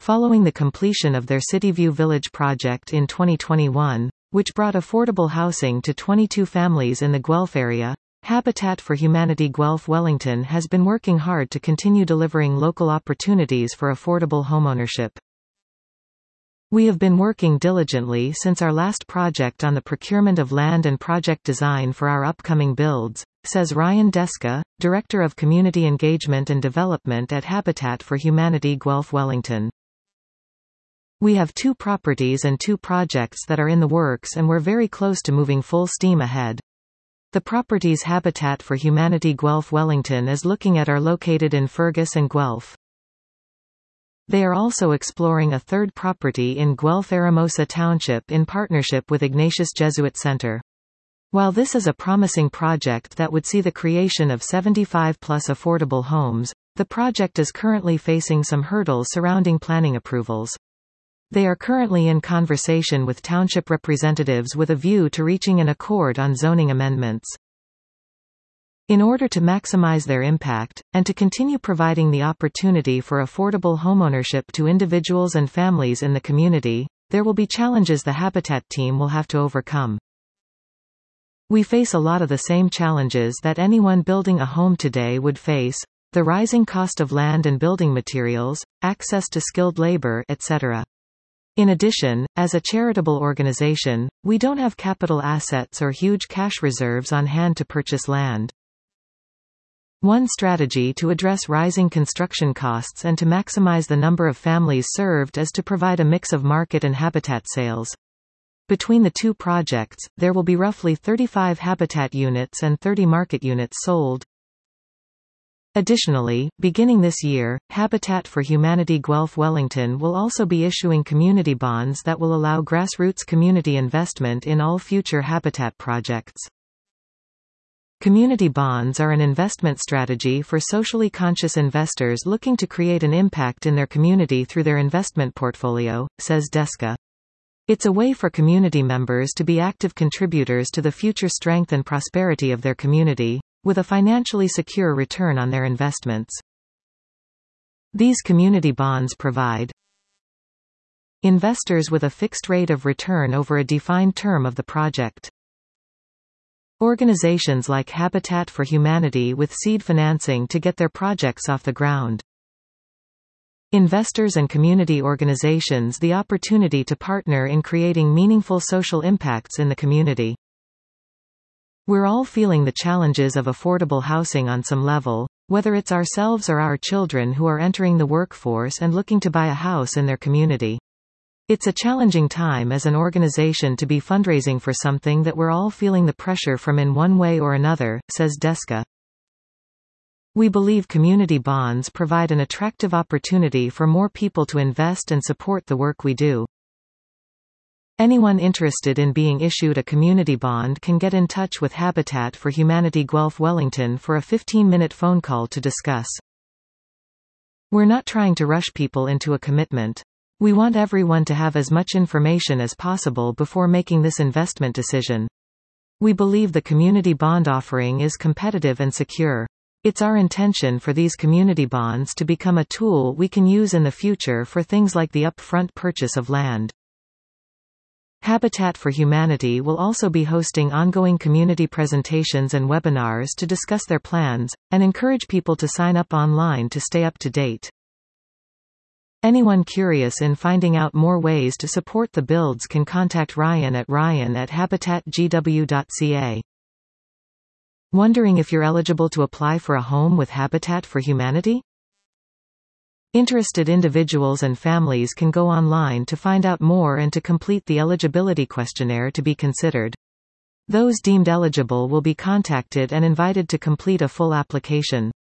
following the completion of their CityView Village project in 2021, which brought affordable housing to 22 families in the Guelph area. Habitat for Humanity Guelph Wellington has been working hard to continue delivering local opportunities for affordable homeownership. We have been working diligently since our last project on the procurement of land and project design for our upcoming builds, says Ryan Deska, Director of Community Engagement and Development at Habitat for Humanity Guelph Wellington. We have 2 properties and 2 projects that are in the works, and we're very close to moving full steam ahead. The properties Habitat for Humanity Guelph Wellington is looking at are located in Fergus and Guelph. They are also exploring a 3rd property in Guelph-Aramosa Township in partnership with Ignatius Jesuit Center. While this is a promising project that would see the creation of 75-plus affordable homes, the project is currently facing some hurdles surrounding planning approvals. They are currently in conversation with township representatives with a view to reaching an accord on zoning amendments. In order to maximize their impact, and to continue providing the opportunity for affordable homeownership to individuals and families in the community, there will be challenges the Habitat team will have to overcome. We face a lot of the same challenges that anyone building a home today would face: the rising cost of land and building materials, access to skilled labor, etc. In addition, as a charitable organization, we don't have capital assets or huge cash reserves on hand to purchase land. One strategy to address rising construction costs and to maximize the number of families served is to provide a mix of market and habitat sales. Between the 2 projects, there will be roughly 35 habitat units and 30 market units sold. Additionally, beginning this year, Habitat for Humanity Guelph Wellington will also be issuing community bonds that will allow grassroots community investment in all future habitat projects. Community bonds are an investment strategy for socially conscious investors looking to create an impact in their community through their investment portfolio, says Deska. It's a way for community members to be active contributors to the future strength and prosperity of their community, with a financially secure return on their investments. These community bonds provide investors with a fixed rate of return over a defined term of the project. Organizations like Habitat for Humanity with seed financing to get their projects off the ground. Investors and community organizations the opportunity to partner in creating meaningful social impacts in the community. We're all feeling the challenges of affordable housing on some level, whether it's ourselves or our children who are entering the workforce and looking to buy a house in their community. It's a challenging time as an organization to be fundraising for something that we're all feeling the pressure from in one way or another, says Deska. We believe community bonds provide an attractive opportunity for more people to invest and support the work we do. Anyone interested in being issued a community bond can get in touch with Habitat for Humanity Guelph Wellington for a 15-minute phone call to discuss. We're not trying to rush people into a commitment. We want everyone to have as much information as possible before making this investment decision. We believe the community bond offering is competitive and secure. It's our intention for these community bonds to become a tool we can use in the future for things like the upfront purchase of land. Habitat for Humanity will also be hosting ongoing community presentations and webinars to discuss their plans, and encourage people to sign up online to stay up to date. Anyone curious in finding out more ways to support the builds can contact Ryan at habitatgw.ca. Wondering if you're eligible to apply for a home with Habitat for Humanity? Interested individuals and families can go online to find out more and to complete the eligibility questionnaire to be considered. Those deemed eligible will be contacted and invited to complete a full application.